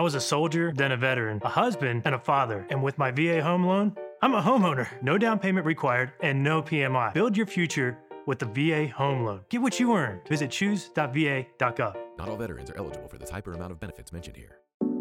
was a soldier, then a veteran, a husband, and a father. And with my VA home loan, I'm a homeowner. No down payment required and no PMI. Build your future with the VA home loan. Get what you earn. Visit choose.va.gov. Not all veterans are eligible for the type or amount of benefits mentioned here.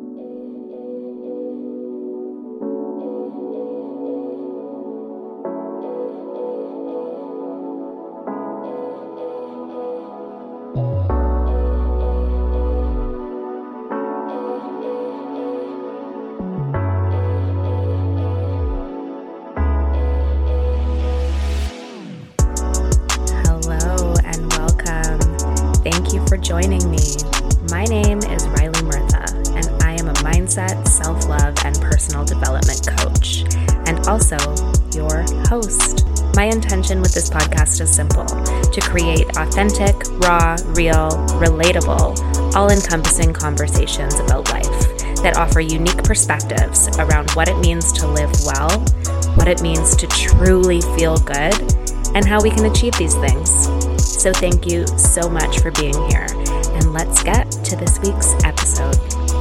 Joining me. My name is Riley Murtha, and I am a mindset, self-love, and personal development coach, and also your host. My intention with this podcast is simple: to create authentic, raw, real, relatable, all-encompassing conversations about life that offer unique perspectives around what it means to live well, what it means to truly feel good, and how we can achieve these things. So thank you so much for being here, and let's get to this week's episode.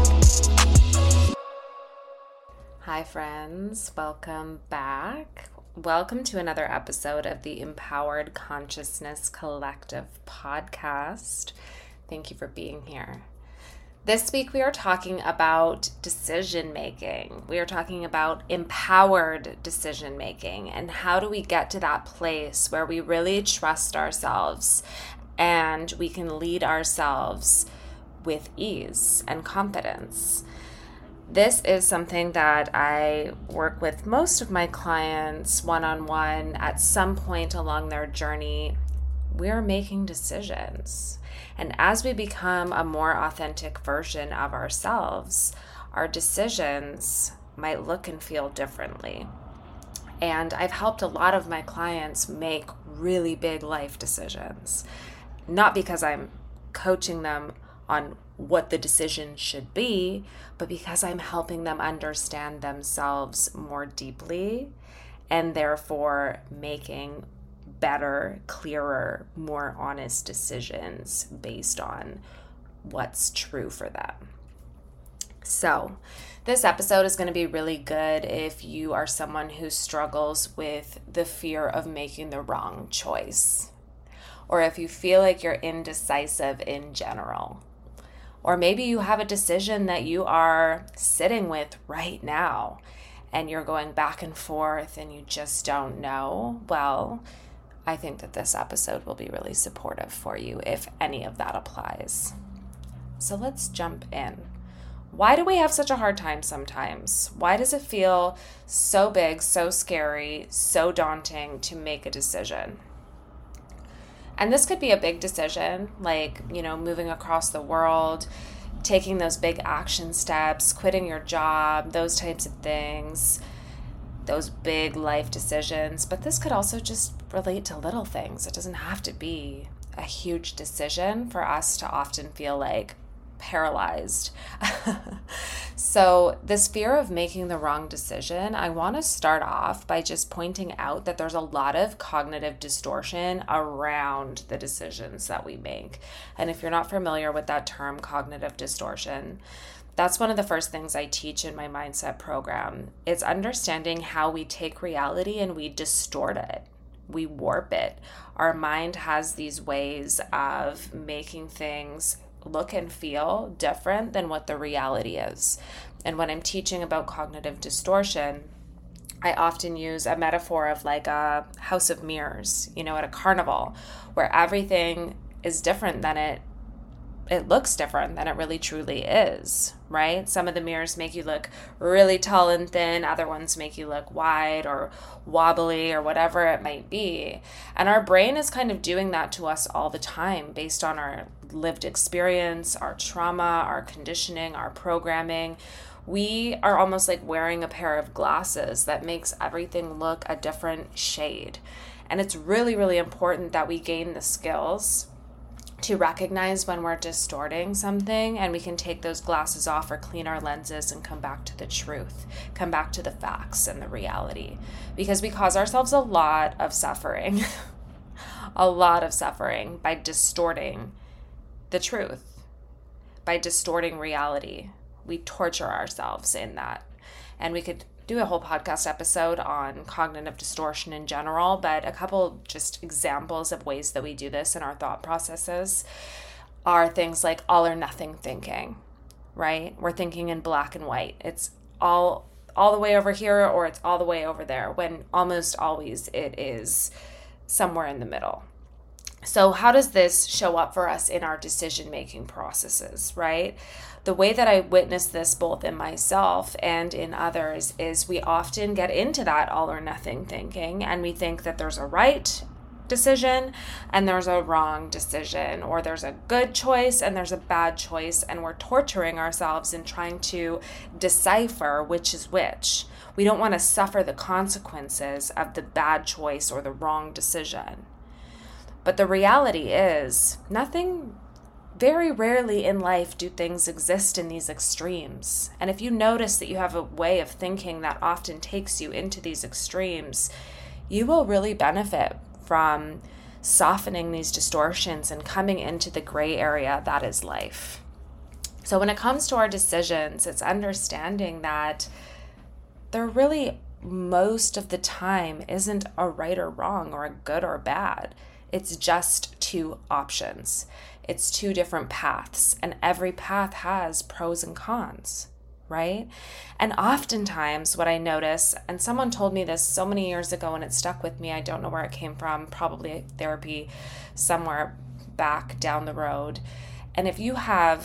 Hi friends, welcome back. Welcome to another episode of the Empowered Consciousness Collective podcast. Thank you for being here. This week we are talking about decision making. We are talking about empowered decision making and how do we get to that place where we really trust ourselves and we can lead ourselves with ease and confidence. This is something that I work with most of my clients one-on-one at some point along their journey. We're making decisions. And as we become a more authentic version of ourselves, our decisions might look and feel differently. And I've helped a lot of my clients make really big life decisions, not because I'm coaching them on what the decision should be, but because I'm helping them understand themselves more deeply and therefore making better, clearer, more honest decisions based on what's true for them. So this episode is going to be really good if you are someone who struggles with the fear of making the wrong choice, or if you feel like you're indecisive in general, or maybe you have a decision that you are sitting with right now and you're going back and forth and you just don't know. Well, I think that this episode will be really supportive for you if any of that applies. So let's jump in. Why do we have such a hard time sometimes? Why does it feel so big, so scary, so daunting to make a decision? And this could be a big decision, like, moving across the world, taking those big action steps, quitting your job, those types of things, those big life decisions. But this could also just relate to little things. It doesn't have to be a huge decision for us to often feel like paralyzed. So this fear of making the wrong decision, I want to start off by just pointing out that there's a lot of cognitive distortion around the decisions that we make. And if you're not familiar with that term, cognitive distortion, that's one of the first things I teach in my mindset program. It's understanding how we take reality and we distort it. We warp it. Our mind has these ways of making things look and feel different than what the reality is. And when I'm teaching about cognitive distortion, I often use a metaphor of like a house of mirrors, at a carnival, where everything is different than it looks different than it really truly is, right? Some of the mirrors make you look really tall and thin. Other ones make you look wide or wobbly or whatever it might be. And our brain is kind of doing that to us all the time based on our lived experience, our trauma, our conditioning, our programming. We are almost like wearing a pair of glasses that makes everything look a different shade. And it's really, really important that we gain the skills to recognize when we're distorting something, and we can take those glasses off or clean our lenses and come back to the truth, come back to the facts and the reality, because we cause ourselves a lot of suffering, by distorting the truth, by distorting reality, We torture ourselves in that. And we could do a whole podcast episode on cognitive distortion in general, but a couple just examples of ways that we do this in our thought processes are things like all or nothing thinking, right? We're thinking in black and white. It's all the way over here or it's all the way over there, when almost always it is somewhere in the middle. So how does this show up for us in our decision-making processes, right? The way that I witness this both in myself and in others is we often get into that all or nothing thinking, and we think that there's a right decision and there's a wrong decision, or there's a good choice and there's a bad choice, and we're torturing ourselves in trying to decipher which is which. We don't want to suffer the consequences of the bad choice or the wrong decision. But the reality is, very rarely in life do things exist in these extremes. And if you notice that you have a way of thinking that often takes you into these extremes, you will really benefit from softening these distortions and coming into the gray area that is life. So when it comes to our decisions, it's understanding that there really, most of the time, isn't a right or wrong or a good or bad. It's just two options. It's two different paths, and every path has pros and cons, right? And oftentimes what I notice, and someone told me this so many years ago and it stuck with me, I don't know where it came from, probably therapy somewhere back down the road. And if you're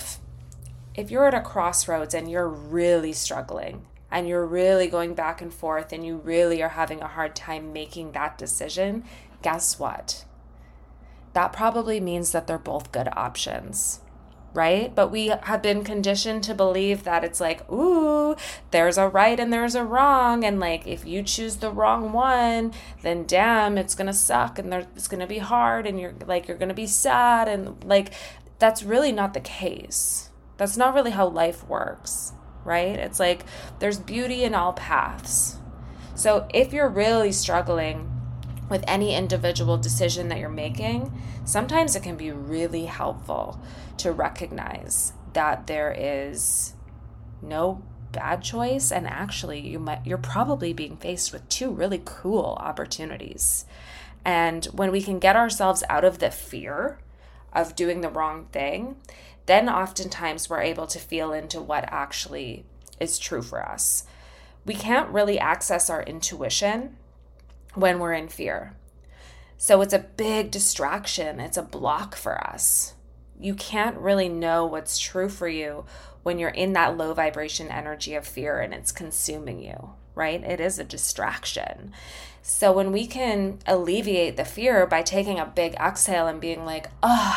at a crossroads and you're really struggling and you're really going back and forth and you really are having a hard time making that decision, guess what? That probably means that they're both good options, right? But we have been conditioned to believe that it's like, ooh, there's a right and there's a wrong. And like, if you choose the wrong one, then damn, it's going to suck and it's going to be hard and you're going to be sad. And like, that's really not the case. That's not really how life works, right? It's like, there's beauty in all paths. So if you're really struggling with any individual decision that you're making, sometimes it can be really helpful to recognize that there is no bad choice, and actually you're probably being faced with two really cool opportunities. And when we can get ourselves out of the fear of doing the wrong thing, then oftentimes we're able to feel into what actually is true for us. We can't really access our intuition when we're in fear. So it's a big distraction. It's a block for us. You can't really know what's true for you when you're in that low vibration energy of fear and it's consuming you, right? It is a distraction. So when we can alleviate the fear by taking a big exhale and being like,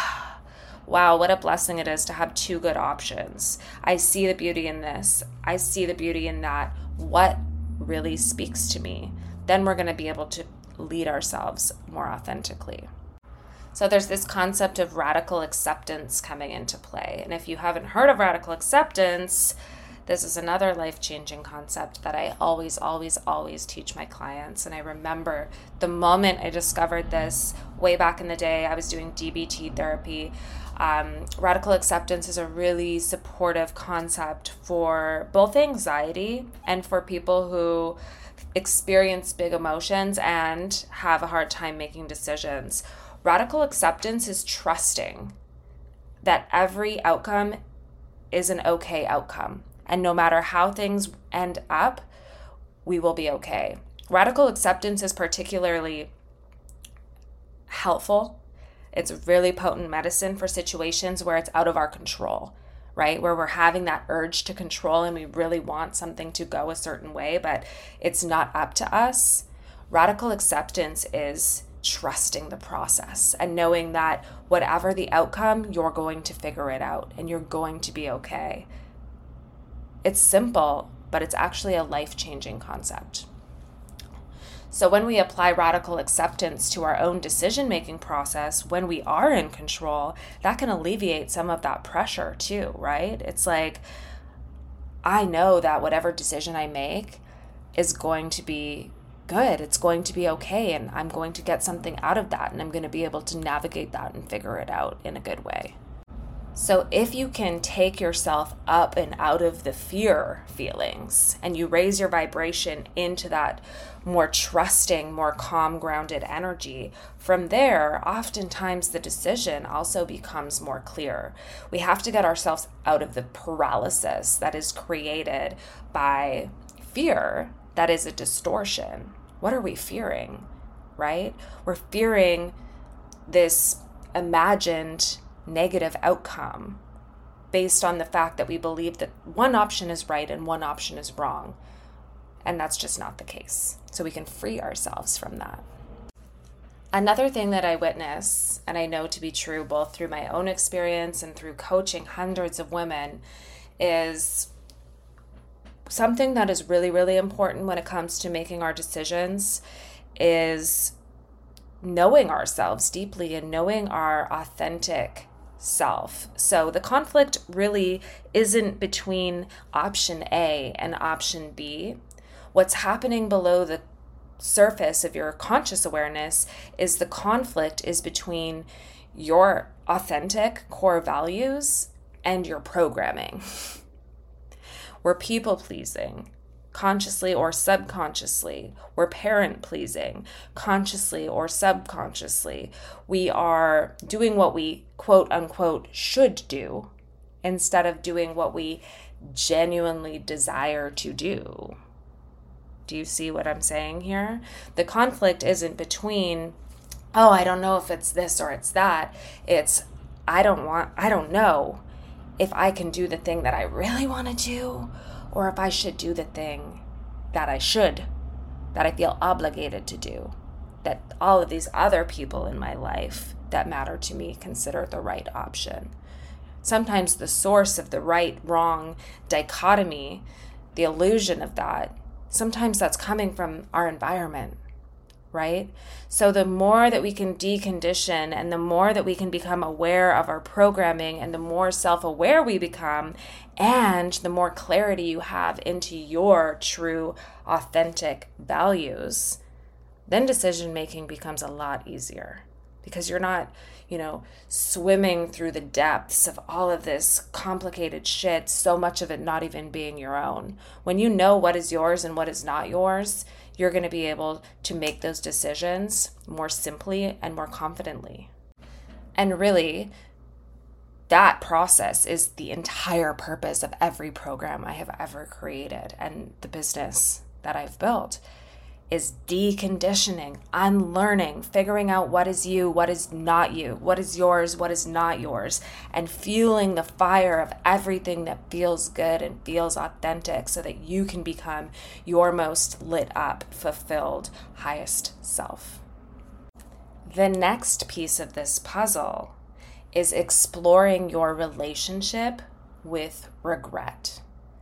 wow, what a blessing it is to have two good options. I see the beauty in this. I see the beauty in that. What really speaks to me? Then we're going to be able to lead ourselves more authentically. So there's this concept of radical acceptance coming into play. And if you haven't heard of radical acceptance, this is another life-changing concept that I always, always, always teach my clients. And I remember the moment I discovered this way back in the day, I was doing DBT therapy. Radical acceptance is a really supportive concept for both anxiety and for people who experience big emotions and have a hard time making decisions. Radical acceptance is trusting that every outcome is an okay outcome. And no matter how things end up, we will be okay. Radical acceptance is particularly helpful. It's really potent medicine for situations where it's out of our control, right? Where we're having that urge to control and we really want something to go a certain way, but it's not up to us. Radical acceptance is trusting the process and knowing that whatever the outcome, you're going to figure it out and you're going to be okay. It's simple, but it's actually a life-changing concept. So when we apply radical acceptance to our own decision-making process, when we are in control, that can alleviate some of that pressure too, right? It's like, I know that whatever decision I make is going to be good. It's going to be okay. And I'm going to get something out of that. And I'm going to be able to navigate that and figure it out in a good way. So if you can take yourself up and out of the fear feelings and you raise your vibration into that more trusting, more calm, grounded energy, from there, oftentimes the decision also becomes more clear. We have to get ourselves out of the paralysis that is created by fear that is a distortion. What are we fearing, right? We're fearing this imagined negative outcome based on the fact that we believe that one option is right and one option is wrong. And that's just not the case. So we can free ourselves from that. Another thing that I witness, and I know to be true both through my own experience and through coaching hundreds of women, is something that is really, really important when it comes to making our decisions is knowing ourselves deeply and knowing our authentic self. So the conflict really isn't between option A and option B. What's happening below the surface of your conscious awareness is the conflict is between your authentic core values and your programming. We're people pleasing, consciously or subconsciously. We're parent pleasing, consciously or subconsciously. We are doing what we quote unquote should do instead of doing what we genuinely desire to do. Do you see what I'm saying here? The conflict isn't between, oh, I don't know if it's this or it's that. It's, I don't know if I can do the thing that I really want to do, or if I should do the thing that I feel obligated to do, that all of these other people in my life that matter to me consider the right option. Sometimes the source of the right, wrong dichotomy, the illusion of that, sometimes that's coming from our environment, right? So the more that we can decondition and the more that we can become aware of our programming and the more self-aware we become and the more clarity you have into your true, authentic values, then decision-making becomes a lot easier because you're not, swimming through the depths of all of this complicated shit, so much of it not even being your own. When you know what is yours and what is not yours, you're going to be able to make those decisions more simply and more confidently. And really, that process is the entire purpose of every program I have ever created and the business that I've built is deconditioning, unlearning, figuring out what is you, what is not you, what is yours, what is not yours, and fueling the fire of everything that feels good and feels authentic so that you can become your most lit up, fulfilled, highest self. The next piece of this puzzle is exploring your relationship with regret.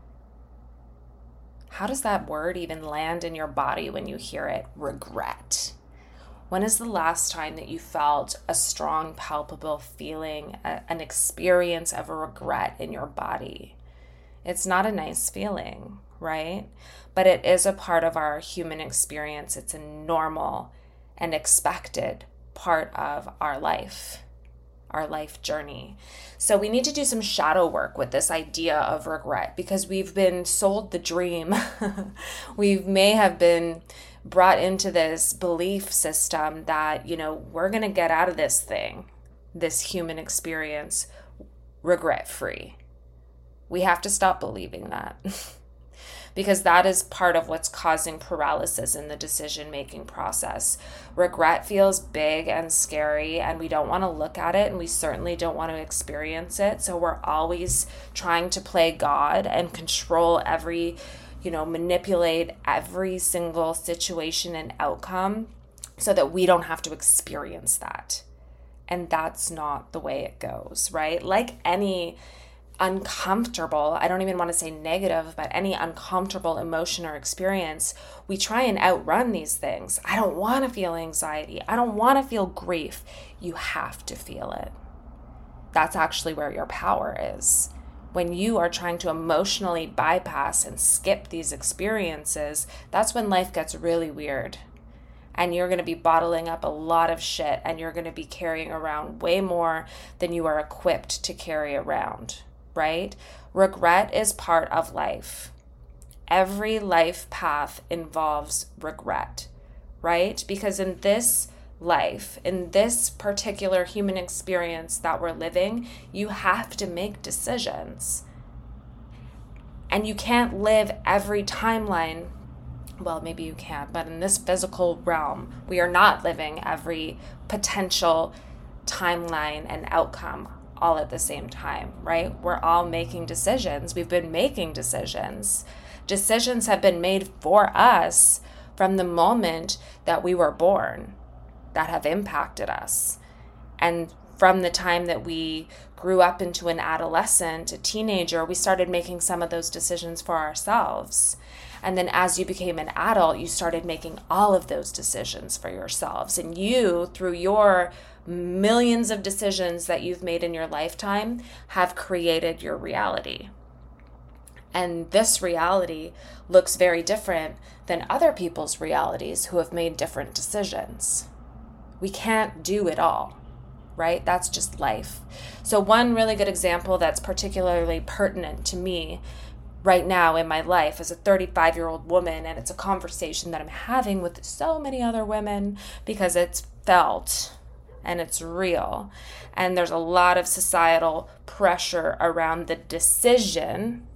How does that word even land in your body when you hear it? Regret. When is the last time that you felt a strong, palpable feeling, an experience of a regret in your body? It's not a nice feeling, right? But it is a part of our human experience. It's a normal and expected part of our life journey. So we need to do some shadow work with this idea of regret because we've been sold the dream. We may have been brought into this belief system that, we're going to get out of this thing, this human experience, regret-free. We have to stop believing that. Because that is part of what's causing paralysis in the decision-making process. Regret feels big and scary, and we don't want to look at it, and we certainly don't want to experience it. So we're always trying to play God and control manipulate every single situation and outcome so that we don't have to experience that. And that's not the way it goes, right? Like any uncomfortable, I don't even want to say negative, but any uncomfortable emotion or experience, we try and outrun these things. I don't want to feel anxiety. I don't want to feel grief. You have to feel it. That's actually where your power is. When you are trying to emotionally bypass and skip these experiences, that's when life gets really weird. and you're going to be bottling up a lot of shit, and you're going to be carrying around way more than you are equipped to carry around, right? Regret is part of life. Every life path involves regret, right? Because in this life, in this particular human experience that we're living, you have to make decisions. And you can't live every timeline. Well, maybe you can, but in this physical realm, we are not living every potential timeline and outcome all at the same time, right? We're all making decisions. We've been making decisions. Decisions have been made for us from the moment that we were born that have impacted us. And from the time that we grew up into an adolescent, a teenager, we started making some of those decisions for ourselves. And then as you became an adult, you started making all of those decisions for yourselves. And you, through your millions of decisions that you've made in your lifetime, have created your reality. And this reality looks very different than other people's realities who have made different decisions. We can't do it all, right? That's just life. So one really good example that's particularly pertinent to me right now in my life as a 35-year-old woman, and it's a conversation that I'm having with so many other women because it's felt and it's real. And there's a lot of societal pressure around the decision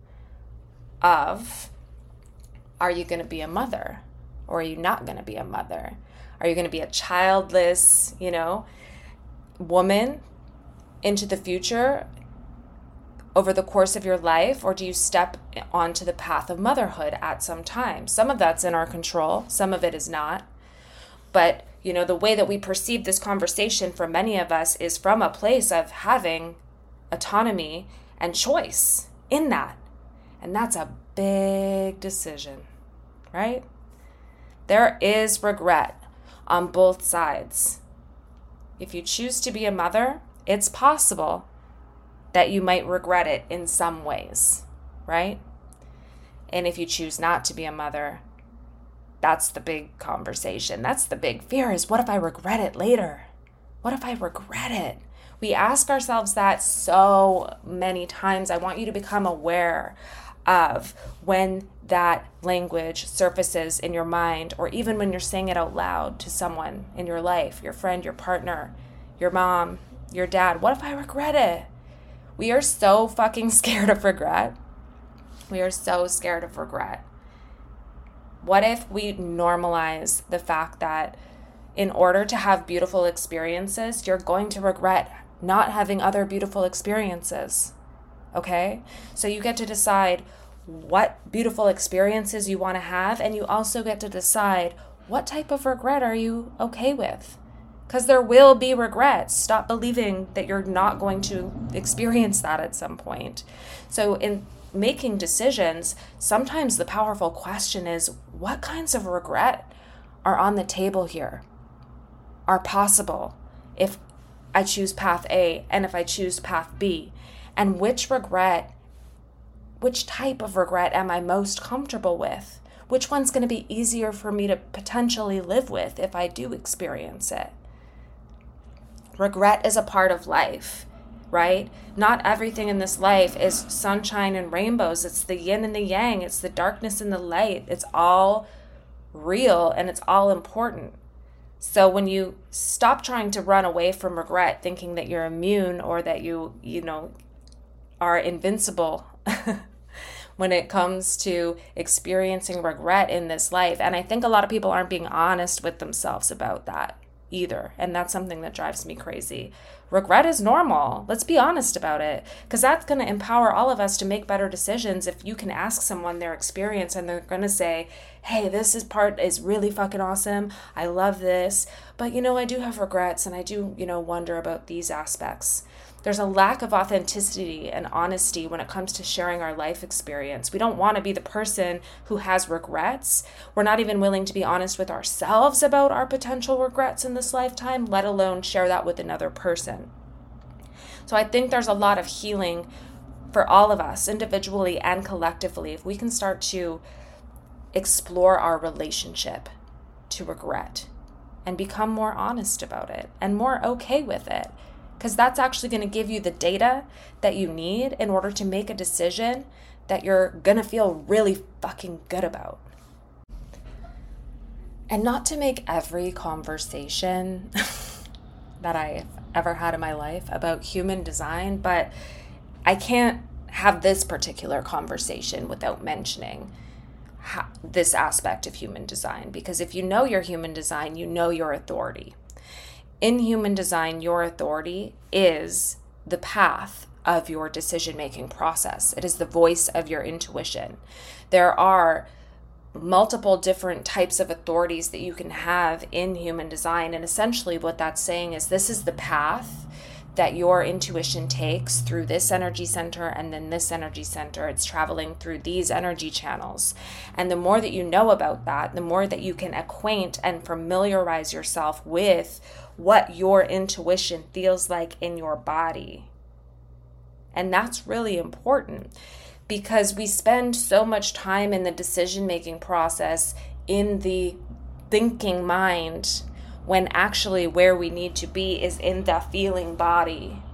of, are you going to be a mother or are you not going to be a mother? Are you going to be a childless, woman into the future over the course of your life? Or do you step onto the path of motherhood at some time? Some of that's in our control. Some of it is not. But, the way that we perceive this conversation for many of us is from a place of having autonomy and choice in that. And that's a big decision, right? There is regret on both sides. If you choose to be a mother, it's possible that you might regret it in some ways, right? And if you choose not to be a mother, that's the big conversation. That's the big fear, is what if I regret it later? What if I regret it? We ask ourselves that so many times. I want you to become aware of when that language surfaces in your mind, or even when you're saying it out loud to someone in your life, your friend, your partner, your mom, your dad. What if I regret it? We are so fucking scared of regret. We are so scared of regret. What if we normalize the fact that in order to have beautiful experiences, you're going to regret not having other beautiful experiences? Okay? So you get to decide what beautiful experiences you want to have, and you also get to decide what type of regret are you okay with. Because there will be regrets. Stop believing that you're not going to experience that at some point. So in making decisions, sometimes the powerful question is, what kinds of regret are on the table here, are possible if I choose path A and if I choose path B? And which type of regret am I most comfortable with? Which one's going to be easier for me to potentially live with if I do experience it? Regret is a part of life, right? Not everything in this life is sunshine and rainbows. It's the yin and the yang. It's the darkness and the light. It's all real and it's all important. So when you stop trying to run away from regret, thinking that you're immune or that you are invincible when it comes to experiencing regret in this life. And I think a lot of people aren't being honest with themselves about that either. And that's something that drives me crazy. Regret is normal. Let's be honest about it, because that's going to empower all of us to make better decisions. If you can ask someone their experience and they're going to say, hey, this part is really fucking awesome. I love this. But, I do have regrets and I do, wonder about these aspects. There's a lack of authenticity and honesty when it comes to sharing our life experience. We don't want to be the person who has regrets. We're not even willing to be honest with ourselves about our potential regrets in this lifetime, let alone share that with another person. So I think there's a lot of healing for all of us, individually and collectively, if we can start to explore our relationship to regret and become more honest about it and more okay with it. Because that's actually going to give you the data that you need in order to make a decision that you're going to feel really fucking good about. And not to make every conversation that I've ever had in my life about human design, but I can't have this particular conversation without mentioning this aspect of human design. Because if you know your human design, you know your authority. In human design, your authority is the path of your decision-making process. It is the voice of your intuition. There are multiple different types of authorities that you can have in human design. And essentially what that's saying is this is the path that your intuition takes through this energy center and then this energy center. It's traveling through these energy channels. And the more that you know about that, the more that you can acquaint and familiarize yourself with what your intuition feels like in your body. And that's really important, because we spend so much time in the decision-making process in the thinking mind, when actually where we need to be is in the feeling body.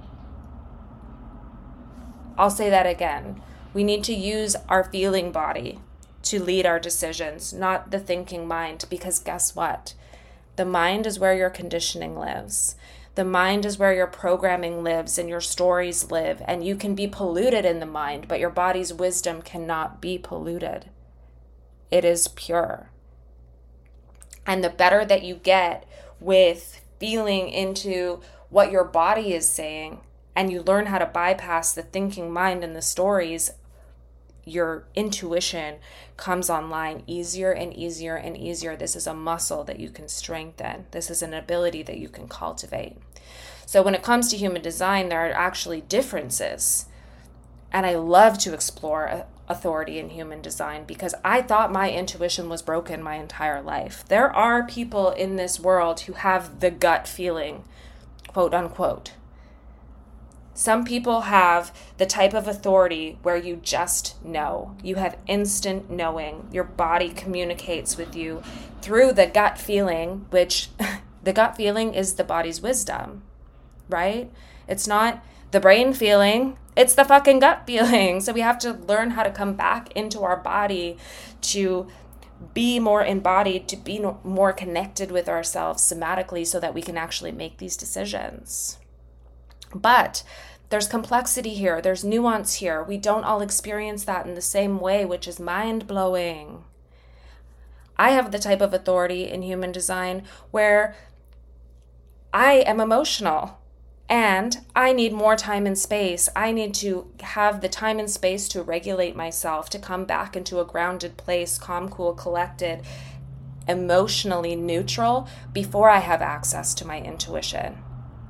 I'll say that again. We need to use our feeling body to lead our decisions, not the thinking mind, because guess what? The mind is where your conditioning lives. The mind is where your programming lives and your stories live, and you can be polluted in the mind, but your body's wisdom cannot be polluted. It is pure. And the better that you get with feeling into what your body is saying, and you learn how to bypass the thinking mind and the stories, your intuition comes online easier and easier and easier. This is a muscle that you can strengthen. This is an ability that you can cultivate. So when it comes to human design, there are actually differences. And I love to explore authority in human design, because I thought my intuition was broken my entire life. There are people in this world who have the gut feeling, quote unquote. Some people have the type of authority where you just know. You have instant knowing. Your body communicates with you through the gut feeling, which the gut feeling is the body's wisdom, right? It's not the brain feeling, it's the fucking gut feeling. So we have to learn how to come back into our body to be more embodied, to be more connected with ourselves somatically, so that we can actually make these decisions. But there's complexity here. There's nuance here. We don't all experience that in the same way, which is mind-blowing. I have the type of authority in human design where I am emotional and I need more time and space. I need to have the time and space to regulate myself, to come back into a grounded place, calm, cool, collected, emotionally neutral, before I have access to my intuition.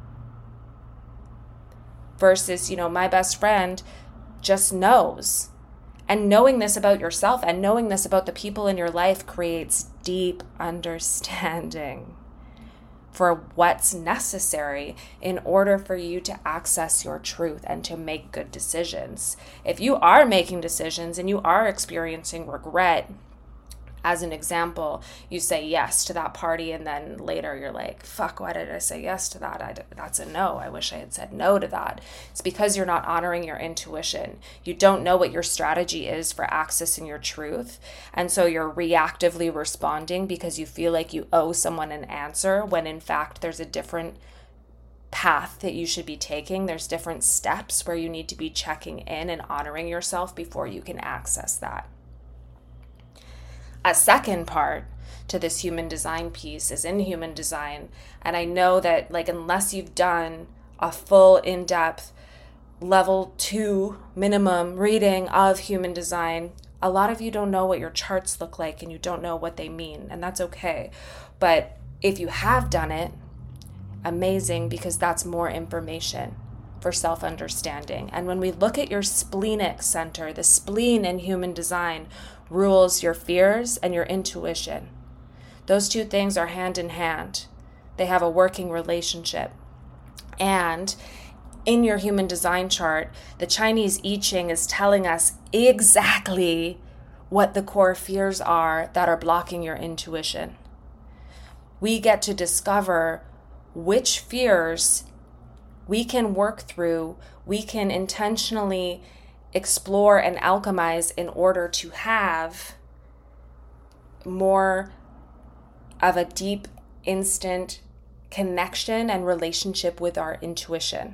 Versus, my best friend just knows. And knowing this about yourself and knowing this about the people in your life creates deep understanding for what's necessary in order for you to access your truth and to make good decisions. If you are making decisions and you are experiencing regret, as an example, you say yes to that party and then later you're like, fuck, why did I say yes to that? That's a no. I wish I had said no to that. It's because you're not honoring your intuition. You don't know what your strategy is for accessing your truth. And so you're reactively responding because you feel like you owe someone an answer, when in fact there's a different path that you should be taking. There's different steps where you need to be checking in and honoring yourself before you can access that. A second part to this human design piece is in human design. And I know that unless you've done a full in-depth level 2 minimum reading of human design, a lot of you don't know what your charts look like and you don't know what they mean, and that's okay. But if you have done it, amazing, because that's more information for self-understanding. And when we look at your splenic center, the spleen in human design rules your fears and your intuition. Those two things are hand in hand. They have a working relationship. And in your human design chart, the Chinese I Ching is telling us exactly what the core fears are that are blocking your intuition. we get to discover which fears we can work through, we can intentionally explore and alchemize in order to have more of a deep, instant connection and relationship with our intuition.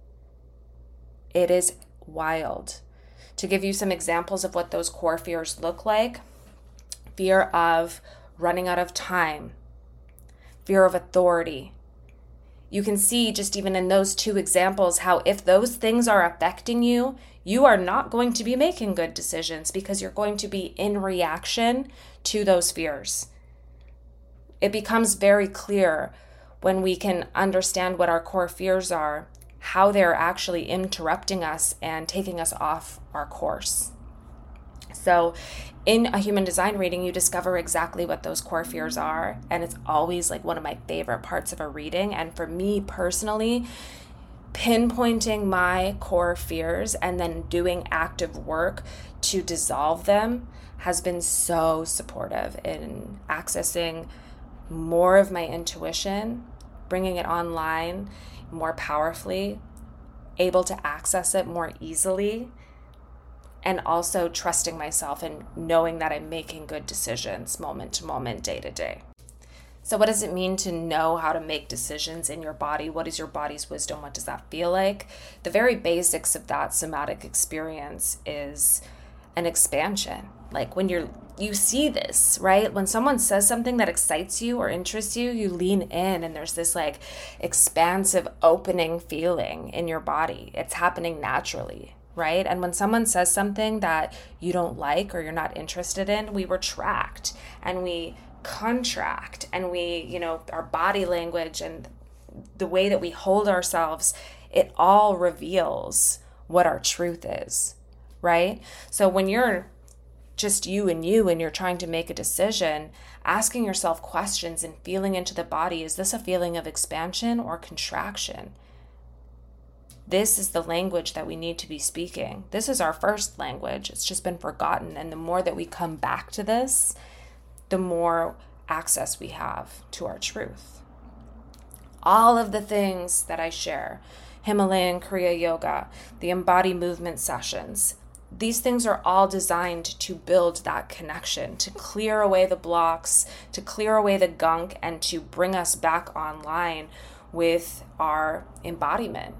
It is wild. To give you some examples of what those core fears look like: fear of running out of time, fear of authority. You can see just even in those two examples how if those things are affecting you, you are not going to be making good decisions because you're going to be in reaction to those fears. It becomes very clear when we can understand what our core fears are, how they're actually interrupting us and taking us off our course. So in a human design reading, you discover exactly what those core fears are. And it's always like one of my favorite parts of a reading. And for me personally, pinpointing my core fears and then doing active work to dissolve them has been so supportive in accessing more of my intuition, bringing it online more powerfully, able to access it more easily, and also trusting myself and knowing that I'm making good decisions moment to moment, day to day. So what does it mean to know how to make decisions in your body? What is your body's wisdom? What does that feel like? The very basics of that somatic experience is an expansion. Like when you see this, right? When someone says something that excites you or interests you, you lean in and there's this like expansive opening feeling in your body. It's happening naturally, right? And when someone says something that you don't like or you're not interested in, we retract and we contract and we, our body language and the way that we hold ourselves, it all reveals what our truth is, right? So when you're just you and you're trying to make a decision, asking yourself questions and feeling into the body, is this a feeling of expansion or contraction? This is the language that we need to be speaking. This is our first language. It's just been forgotten. And the more that we come back to this, the more access we have to our truth. All of the things that I share, Himalayan Kriya Yoga, the embody movement sessions, these things are all designed to build that connection, to clear away the blocks, to clear away the gunk, and to bring us back online with our embodiment.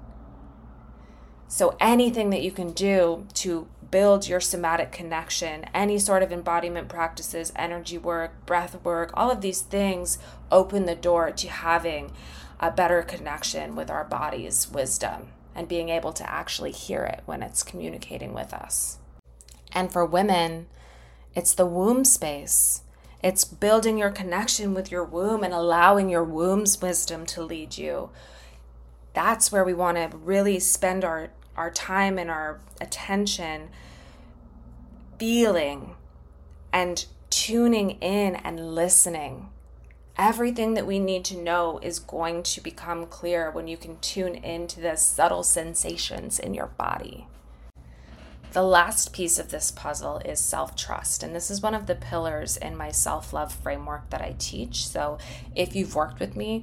So anything that you can do to build your somatic connection, any sort of embodiment practices, energy work, breath work, all of these things open the door to having a better connection with our body's wisdom and being able to actually hear it when it's communicating with us. And for women, it's the womb space. It's building your connection with your womb and allowing your womb's wisdom to lead you. That's where we want to really spend our time and our attention feeling and tuning in and listening. Everything that we need to know is going to become clear when you can tune into the subtle sensations in your body. The last piece of this puzzle is self-trust, and this is one of the pillars in my self-love framework that I teach. So if you've worked with me,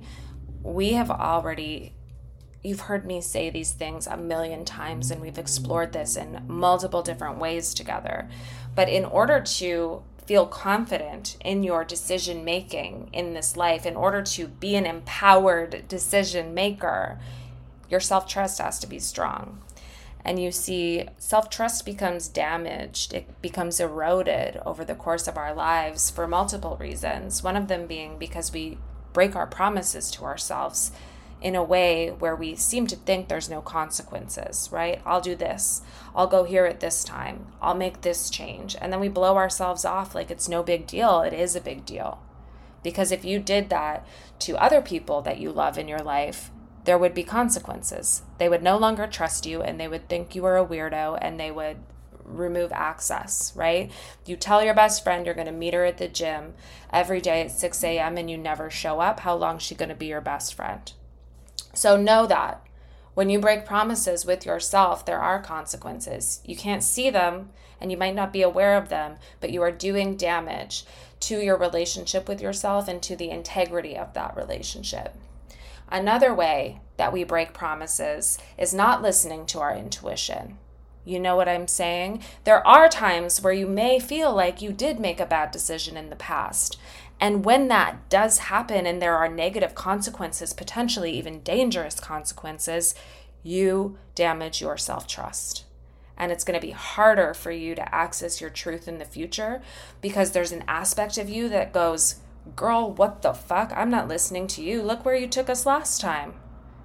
you've heard me say these things a million times, and we've explored this in multiple different ways together. But in order to feel confident in your decision making in this life, in order to be an empowered decision maker, your self-trust has to be strong. And you see, self-trust becomes damaged, it becomes eroded over the course of our lives for multiple reasons. One of them being because we break our promises to ourselves in a way where we seem to think there's no consequences, right? I'll do this. I'll go here at this time. I'll make this change. And then we blow ourselves off like it's no big deal. It is a big deal. Because if you did that to other people that you love in your life, there would be consequences. They would no longer trust you and they would think you were a weirdo and they would remove access, right? You tell your best friend you're going to meet her at the gym every day at 6 a.m. and you never show up. How long is she going to be your best friend? So know that When you break promises with yourself, there are consequences. You can't see them and you might not be aware of them, but you are doing damage to your relationship with yourself and to the integrity of that relationship. Another way that we break promises is not listening to our intuition. You know what I'm saying? There are times where you may feel like you did make a bad decision in the past. And when that does happen and there are negative consequences, potentially even dangerous consequences, you damage your self-trust. And it's going to be harder for you to access your truth in the future because there's an aspect of you that goes, girl, what the fuck? I'm not listening to you. Look where you took us last time.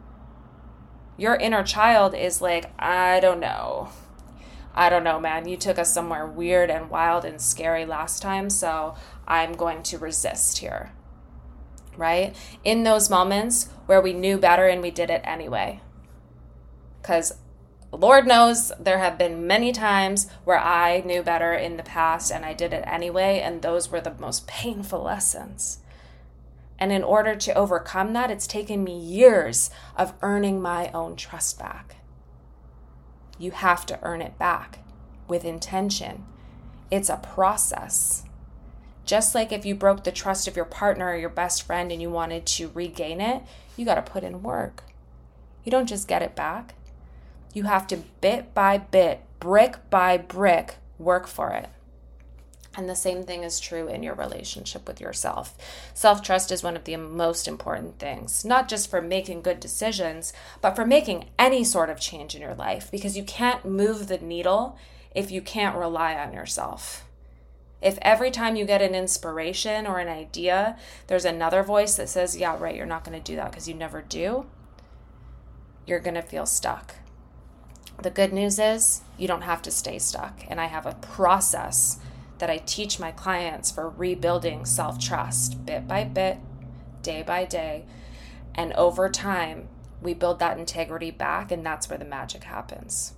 Your inner child is like, I don't know, man. You took us somewhere weird and wild and scary last time, so I'm going to resist here, right? In those moments where we knew better and we did it anyway. Because Lord knows there have been many times where I knew better in the past and I did it anyway, and those were the most painful lessons. And in order to overcome that, it's taken me years of earning my own trust back. You have to earn it back with intention. It's a process. Just like if you broke the trust of your partner or your best friend and you wanted to regain it, you got to put in work. You don't just get it back. You have to bit by bit, brick by brick, work for it. And the same thing is true in your relationship with yourself. Self-trust is one of the most important things, not just for making good decisions, but for making any sort of change in your life, because you can't move the needle if you can't rely on yourself. If every time you get an inspiration or an idea, there's another voice that says, yeah, right, you're not going to do that because you never do, you're going to feel stuck. The good news is you don't have to stay stuck. And I have a process that I teach my clients for rebuilding self-trust bit by bit, day by day. And over time, we build that integrity back, and that's where the magic happens.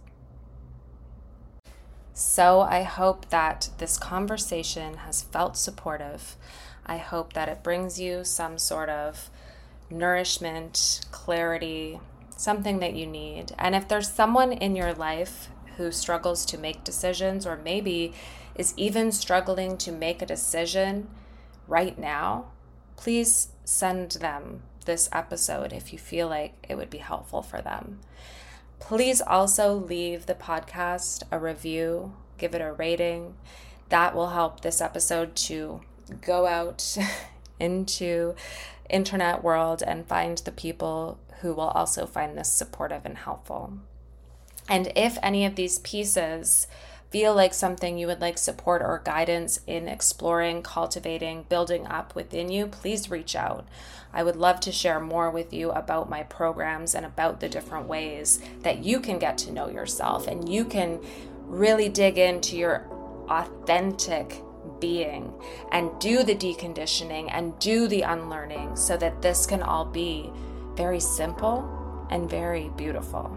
So I hope that this conversation has felt supportive. I hope that it brings you some sort of nourishment, clarity, something that you need. And if there's someone in your life who struggles to make decisions, or maybe is even struggling to make a decision right now, please send them this episode if you feel like it would be helpful for them. Please also leave the podcast a review, give it a rating. That will help this episode to go out into internet world and find the people who will also find this supportive and helpful. And if any of these pieces feel like something you would like support or guidance in exploring, cultivating, building up within you, please reach out. I would love to share more with you about my programs and about the different ways that you can get to know yourself and you can really dig into your authentic being and do the deconditioning and do the unlearning so that this can all be very simple and very beautiful.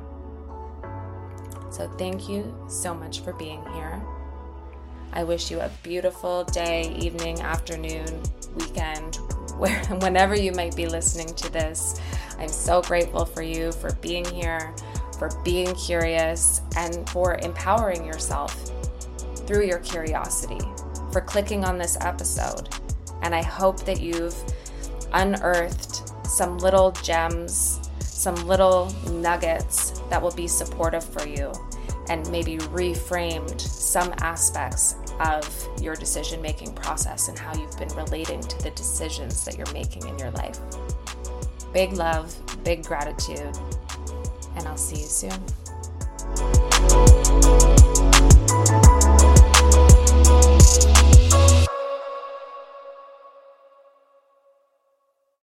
So thank you so much for being here. I wish you a beautiful day, evening, afternoon, weekend, whenever you might be listening to this. I'm so grateful for you for being here, for being curious, and for empowering yourself through your curiosity, for clicking on this episode. And I hope that you've unearthed some little gems, some little nuggets that will be supportive for you and maybe reframed some aspects of your decision-making process and how you've been relating to the decisions that you're making in your life. Big love, big gratitude, and I'll see you soon.